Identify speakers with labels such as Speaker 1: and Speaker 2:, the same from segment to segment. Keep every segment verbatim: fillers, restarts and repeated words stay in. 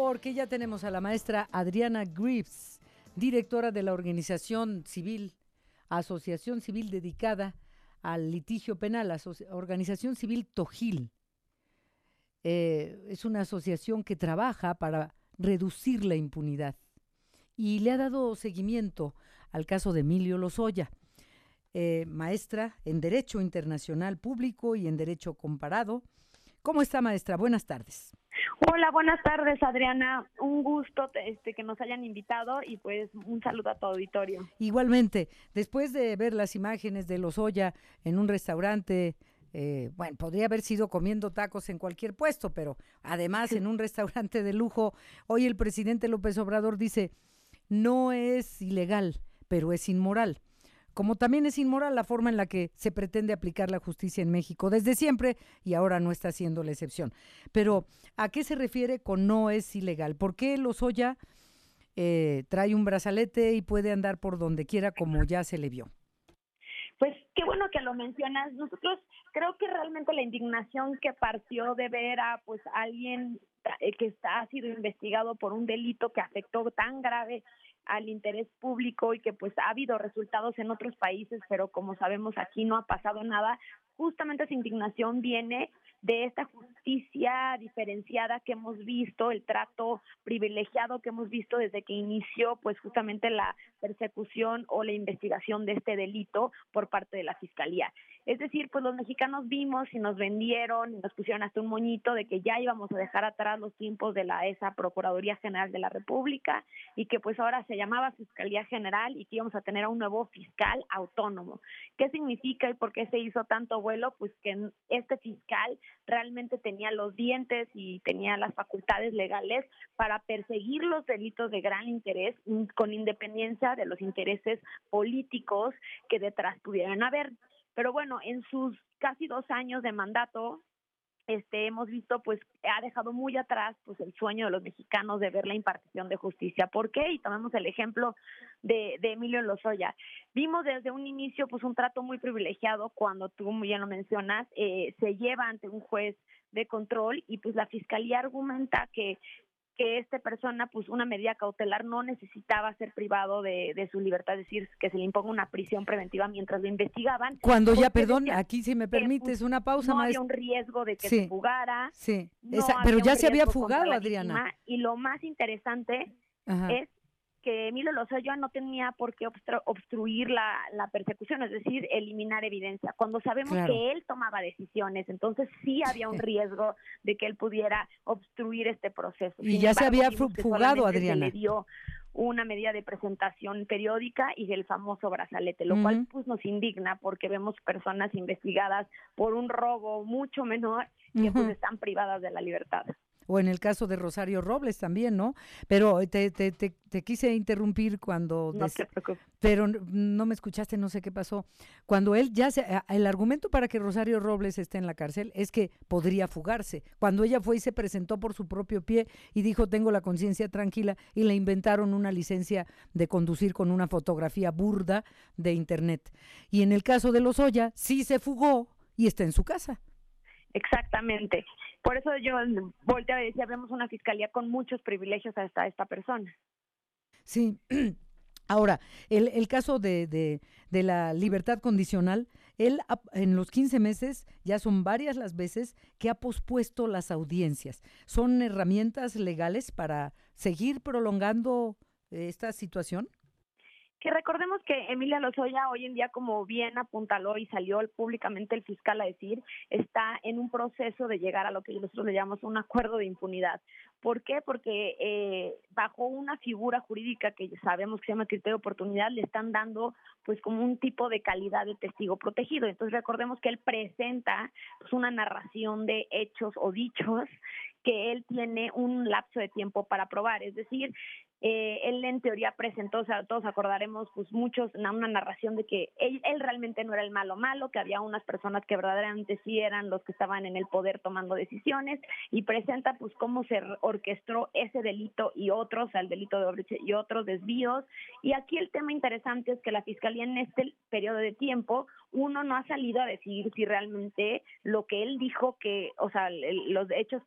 Speaker 1: porque ya tenemos a la maestra Adriana Greaves, directora de la organización civil, asociación civil dedicada al litigio penal, aso- organización civil Tojil. Eh, es una asociación que trabaja para reducir la impunidad y le ha dado seguimiento al caso de Emilio Lozoya. Eh, maestra en Derecho Internacional Público y en Derecho Comparado. ¿Cómo está, maestra? Buenas tardes.
Speaker 2: Hola, buenas tardes, Adriana. Un gusto este, que nos hayan invitado y pues un saludo a tu auditorio.
Speaker 1: Igualmente, después de ver las imágenes de Lozoya en un restaurante, eh, bueno, podría haber sido comiendo tacos en cualquier puesto, pero además en un restaurante de lujo, hoy el presidente López Obrador dice, no es ilegal, pero es inmoral. Como también es inmoral la forma en la que se pretende aplicar la justicia en México desde siempre y ahora no está siendo la excepción. Pero, ¿a qué se refiere con no es ilegal? ¿Por qué Lozoya eh, trae un brazalete y puede andar por donde quiera como ya se le vio?
Speaker 2: Pues qué bueno que lo mencionas. Nosotros creo que realmente la indignación que partió de ver a pues alguien eh, que está ha sido investigado por un delito que afectó tan grave al interés público y que pues ha habido resultados en otros países, pero como sabemos aquí no ha pasado nada. Justamente esa indignación viene de esta justicia diferenciada que hemos visto, el trato privilegiado que hemos visto desde que inició pues justamente la persecución o la investigación de este delito por parte de la Fiscalía. Es decir, pues los mexicanos vimos y nos vendieron y nos pusieron hasta un moñito de que ya íbamos a dejar atrás los tiempos de la esa Procuraduría General de la República y que pues ahora se llamaba Fiscalía General y que íbamos a tener a un nuevo fiscal autónomo. ¿Qué significa y por qué se hizo tanto vuelo? Pues que este fiscal realmente tenía los dientes y tenía las facultades legales para perseguir los delitos de gran interés con independencia de los intereses políticos que detrás pudieran haber. Pero bueno, en sus casi dos años de mandato, este, hemos visto, pues, ha dejado muy atrás, pues, el sueño de los mexicanos de ver la impartición de justicia. ¿Por qué? Y tomemos el ejemplo de, de Emilio Lozoya. Vimos desde un inicio, pues, un trato muy privilegiado cuando tú muy bien lo mencionas, eh, se lleva ante un juez de control y, pues, la fiscalía argumenta que que esta persona, pues una medida cautelar no necesitaba ser privado de, de su libertad, es decir, que se le imponga una prisión preventiva mientras lo investigaban.
Speaker 1: Cuando ya, perdón, aquí si me permites
Speaker 2: pues,
Speaker 1: una pausa,
Speaker 2: no
Speaker 1: maestra.
Speaker 2: había un riesgo de que
Speaker 1: sí,
Speaker 2: se fugara,
Speaker 1: sí,
Speaker 2: no
Speaker 1: esa,
Speaker 2: había
Speaker 1: pero ya
Speaker 2: un
Speaker 1: se había
Speaker 2: riesgo contra
Speaker 1: fugado,
Speaker 2: la
Speaker 1: Adriana.
Speaker 2: víctima, y lo más interesante
Speaker 1: Ajá.
Speaker 2: es que Emilio Lozoya no tenía por qué obstru- obstruir la, la persecución, es decir, eliminar evidencia. Cuando sabemos
Speaker 1: Claro.
Speaker 2: que él tomaba decisiones, entonces sí había un riesgo de que él pudiera obstruir este proceso.
Speaker 1: Y
Speaker 2: Sin
Speaker 1: ya
Speaker 2: embargo,
Speaker 1: se había
Speaker 2: vimos que
Speaker 1: fugado,
Speaker 2: solamente
Speaker 1: Adriana.
Speaker 2: se le dio una medida de presentación periódica y el famoso brazalete, lo
Speaker 1: uh-huh.
Speaker 2: cual pues nos indigna porque vemos personas investigadas por un robo mucho menor que uh-huh. pues están privadas de la libertad.
Speaker 1: O en el caso de Rosario Robles también, ¿no? Pero te, te, te, te quise interrumpir cuando...
Speaker 2: No des... te preocupes.
Speaker 1: Pero no me escuchaste, no sé qué pasó. Cuando él ya se... El argumento para que Rosario Robles esté en la cárcel es que podría fugarse. Cuando ella fue y se presentó por su propio pie y dijo, tengo la conciencia tranquila, y le inventaron una licencia de conducir con una fotografía burda de internet. Y en el caso de Lozoya, sí se fugó y está en su casa.
Speaker 2: Exactamente. Por eso yo volteaba y decía, vemos una fiscalía con muchos privilegios hasta esta persona.
Speaker 1: Sí. Ahora, el, el caso de, de, de la libertad condicional, él en los quince meses, ya son varias las veces que ha pospuesto las audiencias. ¿Son herramientas legales para seguir prolongando esta situación?
Speaker 2: Que recordemos que Emilia Lozoya hoy en día, como bien apuntaló y salió públicamente el fiscal a decir, está en un proceso de llegar a lo que nosotros le llamamos un acuerdo de impunidad. ¿Por qué? Porque eh, bajo una figura jurídica que sabemos que se llama criterio de oportunidad, le están dando pues como un tipo de calidad de testigo protegido. Entonces recordemos que él presenta pues, una narración de hechos o dichos que él tiene un lapso de tiempo para probar, es decir, eh, él en teoría presentó, o sea, todos acordaremos, pues muchos, una, una narración de que él, él realmente no era el malo malo, que había unas personas que verdaderamente sí eran los que estaban en el poder tomando decisiones, y presenta pues cómo se orquestó ese delito y otros, o sea, el delito de Odebrecht y otros desvíos, y aquí el tema interesante es que la Fiscalía en este periodo de tiempo, uno no ha salido a decidir si realmente lo que él dijo que, o sea, el, los hechos que él narró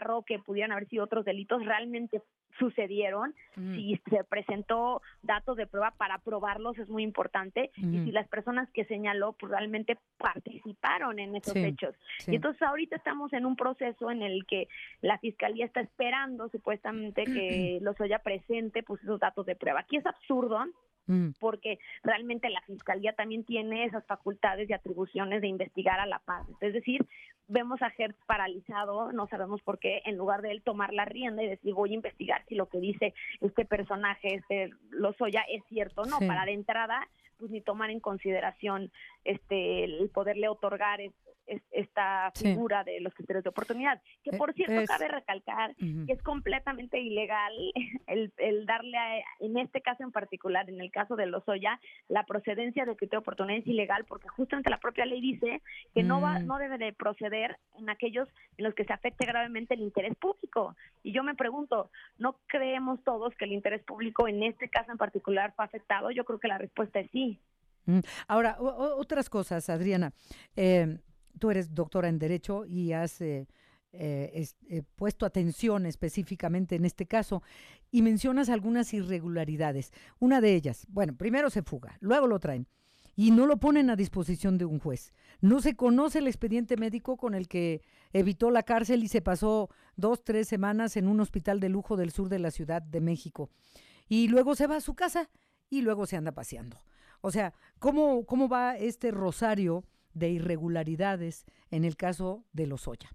Speaker 2: descarro que pudieran haber sido otros delitos realmente sucedieron, mm. si se presentó datos de prueba para probarlos es muy importante, mm. y si las personas que señaló pues realmente participaron en esos sí, hechos. Sí. Y entonces ahorita estamos en un proceso en el que la Fiscalía está esperando supuestamente que Lozoya presente pues esos datos de prueba. Aquí es absurdo, porque realmente la Fiscalía también tiene esas facultades y atribuciones de investigar a la paz. Es decir, vemos a Hertz paralizado, no sabemos por qué, en lugar de él tomar la rienda y decir voy a investigar si lo que dice este personaje, este Lozoya, es cierto o no. Sí. Para de entrada, pues ni tomar en consideración este el poderle otorgar es, es, esta figura sí. de los criterios de oportunidad. Que por cierto, es... cabe recalcar uh-huh. que es completamente ilegal el, el darle, a, en este caso en particular, en el caso de Lozoya, la procedencia del criterio de oportunidad es ilegal porque justamente la propia ley dice que mm. no va, no debe de proceder en aquellos en los que se afecte gravemente el interés público. Y yo me pregunto, ¿no creemos todos que el interés público en este caso en particular fue afectado? Yo creo que la respuesta es sí.
Speaker 1: Ahora, o, otras cosas, Adriana. Eh, tú eres doctora en Derecho y has eh, eh, es, eh, puesto atención específicamente en este caso y mencionas algunas irregularidades. Una de ellas, bueno, primero se fuga, luego lo traen y no lo ponen a disposición de un juez. No se conoce el expediente médico con el que evitó la cárcel y se pasó dos, tres semanas en un hospital de lujo del sur de la Ciudad de México. Y luego se va a su casa y luego se anda paseando. O sea, ¿cómo, cómo va este rosario de irregularidades en el caso de Lozoya?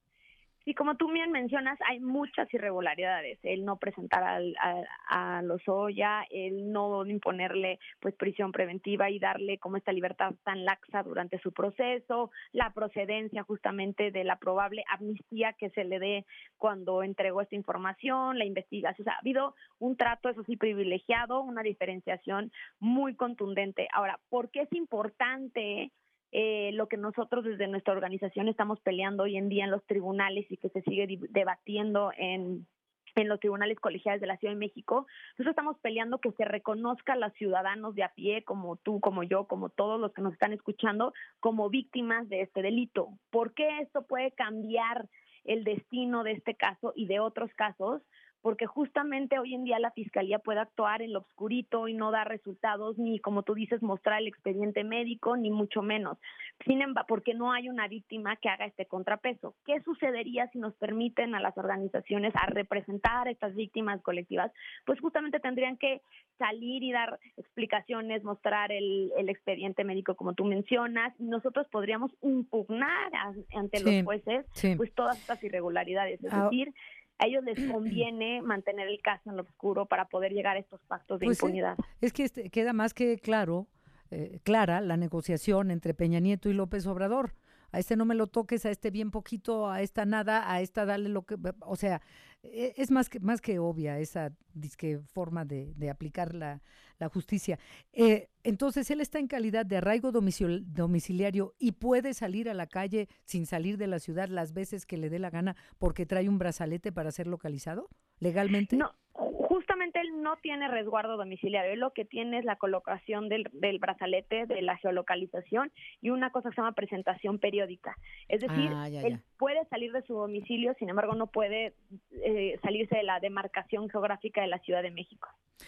Speaker 2: Sí, como tú bien mencionas, hay muchas irregularidades. El no presentar al, a, a Lozoya, el no imponerle pues prisión preventiva y darle como esta libertad tan laxa durante su proceso, la procedencia justamente de la probable amnistía que se le dé cuando entregó esta información, la investigación. O sea, ha habido un trato, eso sí, privilegiado, una diferenciación muy contundente. Ahora, ¿por qué es importante Eh, lo que nosotros desde nuestra organización estamos peleando hoy en día en los tribunales y que se sigue di- debatiendo en, en los tribunales colegiales de la Ciudad de México? Nosotros estamos peleando que se reconozca a los ciudadanos de a pie, como tú, como yo, como todos los que nos están escuchando, como víctimas de este delito. ¿Por qué esto puede cambiar el destino de este caso y de otros casos? Porque justamente hoy en día la Fiscalía puede actuar en lo obscurito y no dar resultados, ni, como tú dices, mostrar el expediente médico, ni mucho menos. Sin embargo, porque no hay una víctima que haga este contrapeso. ¿Qué sucedería si nos permiten a las organizaciones a representar a estas víctimas colectivas? Pues justamente tendrían que salir y dar explicaciones, mostrar el, el expediente médico, como tú mencionas, y nosotros podríamos impugnar a, ante sí, los jueces sí. pues todas estas irregularidades. Es ah. decir, a ellos les conviene mantener el caso en lo oscuro para poder llegar a estos pactos de pues impunidad.
Speaker 1: Es, es que este, queda más que claro, eh, clara la negociación entre Peña Nieto y López Obrador. A este no me lo toques, a este bien poquito, a esta nada, a esta dale lo que... O sea, es más que, más que obvia esa disque forma de, de aplicar la, la justicia. Eh, entonces, él está en calidad de arraigo domicil, domiciliario y puede salir a la calle sin salir de la ciudad las veces que le dé la gana porque trae un brazalete para ser localizado, legalmente.
Speaker 2: No, justamente él no tiene resguardo domiciliario. Él lo que tiene es la colocación del, del brazalete, de la geolocalización y una cosa que se llama presentación periódica. Es decir, ah, ya, ya. él puede salir de su domicilio, sin embargo, no puede eh, salirse de la demarcación geográfica de la Ciudad de México.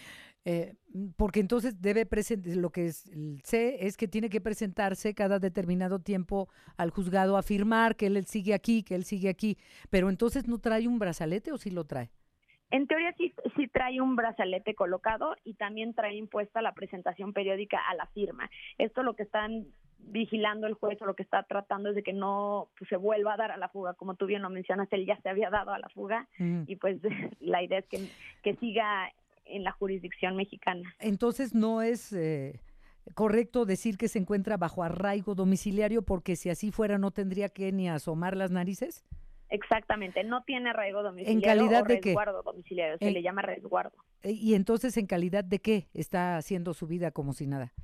Speaker 1: Eh, porque entonces debe presentar, lo que es, sé es que tiene que presentarse cada determinado tiempo al juzgado a afirmar que él, él sigue aquí, que él sigue aquí, pero entonces ¿no trae un brazalete o sí lo trae?
Speaker 2: En teoría sí, sí trae un brazalete colocado y también trae impuesta la presentación periódica a la firma. Esto es lo que están vigilando el juez, o lo que está tratando es de que no pues, se vuelva a dar a la fuga. Como tú bien lo mencionas, él ya se había dado a la fuga mm. y pues la idea es que, que siga en la jurisdicción mexicana.
Speaker 1: Entonces no es eh, correcto decir que se encuentra bajo arraigo domiciliario, porque si así fuera no tendría que ni asomar las narices.
Speaker 2: Exactamente, no tiene arraigo domiciliario.
Speaker 1: ¿En calidad
Speaker 2: o
Speaker 1: de
Speaker 2: resguardo qué? domiciliario, se en, le llama resguardo.
Speaker 1: ¿Y entonces en calidad de qué está haciendo su vida como si nada?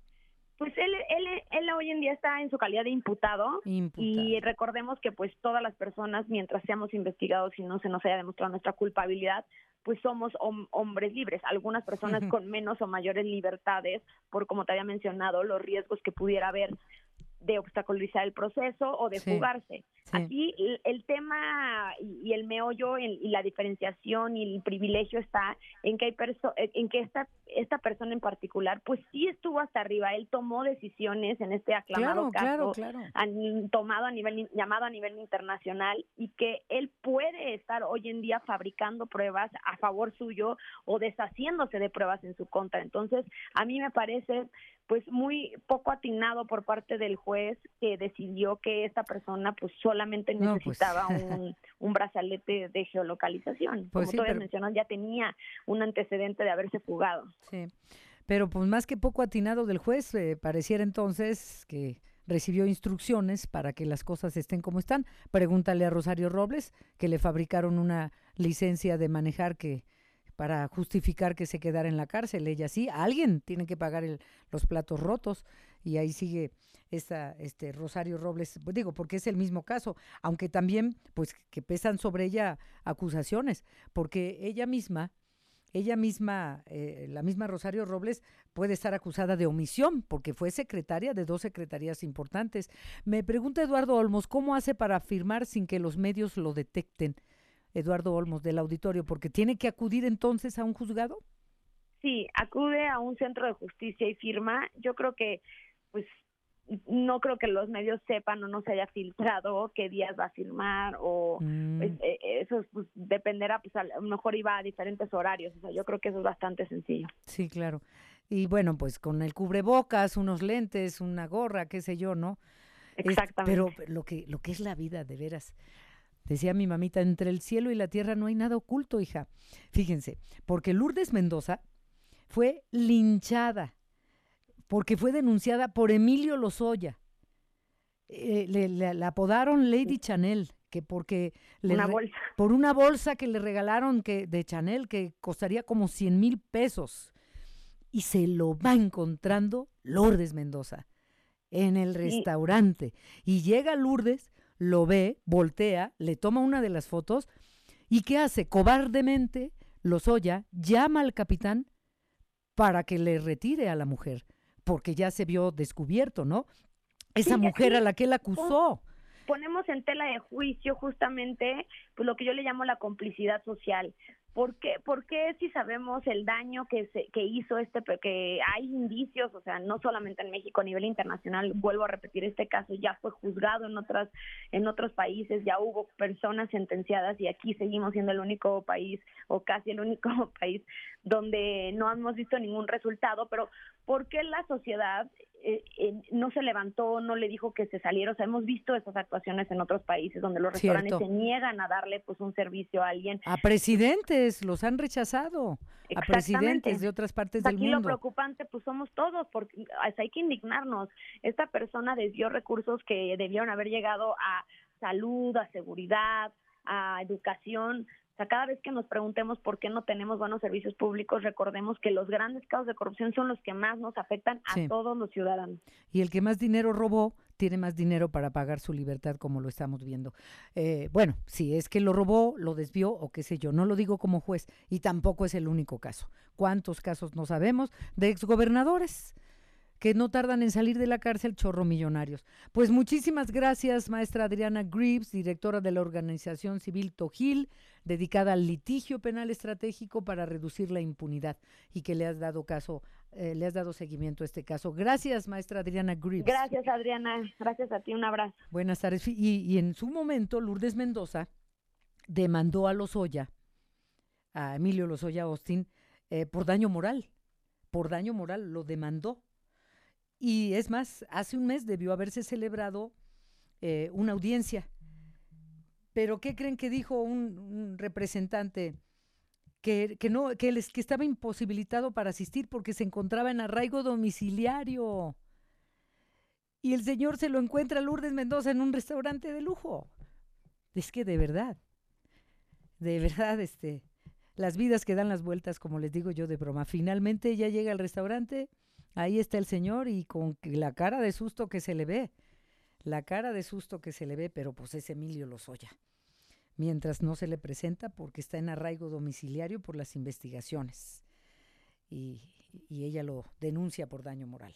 Speaker 2: Pues él, él, él hoy en día está en su calidad de imputado, imputado y recordemos que pues todas las personas, mientras seamos investigados y no se nos haya demostrado nuestra culpabilidad, pues somos hom- hombres libres. Algunas personas uh-huh. con menos o mayores libertades, por como te había mencionado, los riesgos que pudiera haber de obstaculizar el proceso o de sí, fugarse.
Speaker 1: Sí.
Speaker 2: Aquí el, el tema y, y el meollo y, y la diferenciación y el privilegio está en que hay perso en que esta esta persona en particular pues sí estuvo hasta arriba. Él tomó decisiones en este aclamado
Speaker 1: Claro, claro,
Speaker 2: caso,
Speaker 1: claro.
Speaker 2: han tomado a nivel llamado a nivel internacional, y que él puede estar hoy en día fabricando pruebas a favor suyo o deshaciéndose de pruebas en su contra. Entonces, a mí me parece pues muy poco atinado por parte del juez, que decidió que esta persona pues solamente
Speaker 1: No, pues.
Speaker 2: necesitaba un, un brazalete de geolocalización.
Speaker 1: Pues
Speaker 2: Como
Speaker 1: sí,
Speaker 2: tú habías
Speaker 1: pero
Speaker 2: mencionado, ya tenía un antecedente de haberse fugado.
Speaker 1: sí, pero pues más que poco atinado del juez, eh, pareciera entonces que recibió instrucciones para que las cosas estén como están. Pregúntale a Rosario Robles, que le fabricaron una licencia de manejar que para justificar que se quedara en la cárcel. Ella sí, alguien tiene que pagar el, los platos rotos, y ahí sigue esta, este Rosario Robles, pues digo, porque es el mismo caso, aunque también pues que pesan sobre ella acusaciones, porque ella misma ella misma, eh, la misma Rosario Robles, puede estar acusada de omisión porque fue secretaria de dos secretarías importantes. Me pregunta Eduardo Olmos, ¿cómo hace para firmar sin que los medios lo detecten? Eduardo Olmos, del auditorio, porque tiene que acudir entonces a un juzgado.
Speaker 2: Sí, acude a un centro de justicia y firma. Yo creo que, pues, no creo que los medios sepan o no se haya filtrado qué días va a firmar, o pues,
Speaker 1: Mm,
Speaker 2: eh, eso pues, dependerá, pues a lo mejor iba a diferentes horarios. O sea, yo creo que eso es bastante sencillo.
Speaker 1: sí, claro. Y bueno, pues con el cubrebocas, unos lentes, una gorra, qué sé yo, ¿no? Este, pero
Speaker 2: Exactamente.
Speaker 1: lo que, lo que es la vida, de veras. Decía mi mamita, entre el cielo y la tierra no hay nada oculto, hija. Fíjense, porque Lourdes Mendoza fue linchada porque fue denunciada por Emilio Lozoya. Eh, le, le- la apodaron Lady Chanel, que porque le
Speaker 2: Una
Speaker 1: re-
Speaker 2: bolsa.
Speaker 1: por una bolsa que le regalaron que, de Chanel que costaría como cien mil pesos. Y se lo va encontrando Lourdes Mendoza en el
Speaker 2: Sí,
Speaker 1: restaurante. Y llega Lourdes, lo ve, voltea, le toma una de las fotos. ¿Y qué hace? Cobardemente, Lozoya llama al capitán para que le retire a la mujer, porque ya se vio descubierto, ¿no? Esa
Speaker 2: sí,
Speaker 1: mujer a
Speaker 2: aquí
Speaker 1: la que él
Speaker 2: pon-
Speaker 1: acusó.
Speaker 2: ponemos en tela de juicio justamente pues lo que yo le llamo la complicidad social. ¿Por qué, ¿Por qué si sabemos el daño que se, que hizo este, que hay indicios, o sea, no solamente en México, a nivel internacional, vuelvo a repetir, este caso ya fue juzgado en otras, en otros países, ya hubo personas sentenciadas, y aquí seguimos siendo el único país, o casi el único país, donde no hemos visto ningún resultado? Pero ¿por qué la sociedad eh, eh, no se levantó, no le dijo que se saliera? O sea, hemos visto esas actuaciones en otros países donde los restaurantes
Speaker 1: Cierto.
Speaker 2: se niegan a darle pues un servicio a alguien.
Speaker 1: A presidentes los han rechazado, a presidentes
Speaker 2: Exactamente.
Speaker 1: de otras partes del
Speaker 2: Aquí lo
Speaker 1: mundo.
Speaker 2: preocupante pues somos todos, porque o sea, hay que indignarnos. Esta persona desvió recursos que debieron haber llegado a salud, a seguridad, a educación. O sea, cada vez que nos preguntemos por qué no tenemos buenos servicios públicos, recordemos que los grandes casos de corrupción son los que más nos afectan a
Speaker 1: Sí.
Speaker 2: todos los ciudadanos.
Speaker 1: Y el que más dinero robó tiene más dinero para pagar su libertad, como lo estamos viendo. Eh, bueno, si es que lo robó, lo desvió o qué sé yo, no lo digo como juez, y tampoco es el único caso. ¿Cuántos casos no sabemos de exgobernadores que no tardan en salir de la cárcel, chorro millonarios? Pues muchísimas gracias, maestra Adriana Greaves, directora de la organización civil Tojil, dedicada al litigio penal estratégico para reducir la impunidad, y que le has dado caso, eh, le has dado seguimiento a este caso. Gracias, maestra Adriana Greaves.
Speaker 2: Gracias, Adriana. Gracias a ti. Un abrazo.
Speaker 1: Buenas tardes. Y, y en su momento, Lourdes Mendoza demandó a Lozoya, a Emilio Lozoya Austin, eh, por daño moral. Por daño moral lo demandó. Y es más, hace un mes debió haberse celebrado eh, una audiencia. Pero ¿qué creen que dijo un, un representante? Que, que, no, que, les, que estaba imposibilitado para asistir porque se encontraba en arraigo domiciliario. Y el señor se lo encuentra a Lourdes Mendoza en un restaurante de lujo. Es que de verdad, de verdad, este, las vidas que dan las vueltas, como les digo yo de broma. Finalmente ella llega al restaurante, ahí está el señor, y con la cara de susto que se le ve, la cara de susto que se le ve, pero pues es Emilio Lozoya. Mientras no se le presenta porque está en arraigo domiciliario por las investigaciones. Y, y ella lo denuncia por daño moral.